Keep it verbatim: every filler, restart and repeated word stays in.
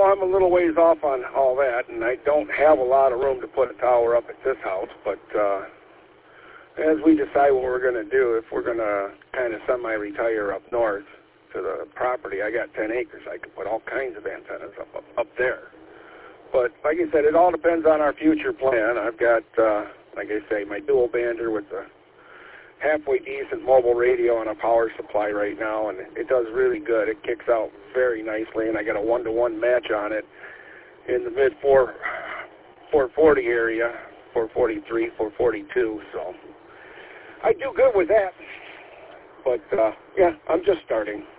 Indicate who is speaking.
Speaker 1: I'm a little ways off on all that, and I don't have a lot of room to put a tower up at this house, but uh, as we decide what we're going to do, if we're going to kind of semi-retire up north to the property, I got ten acres. I could put all kinds of antennas up, up, up there. But like I said, it all depends on our future plan. I've got, uh, like I say, my dual bander with the halfway decent mobile radio and a power supply right now, and it does really good. It kicks out very nicely, and I got a one-to-one match on it in the mid four forty area, four forty-three, four forty-two. So I do good with that. But uh, yeah, I'm just starting.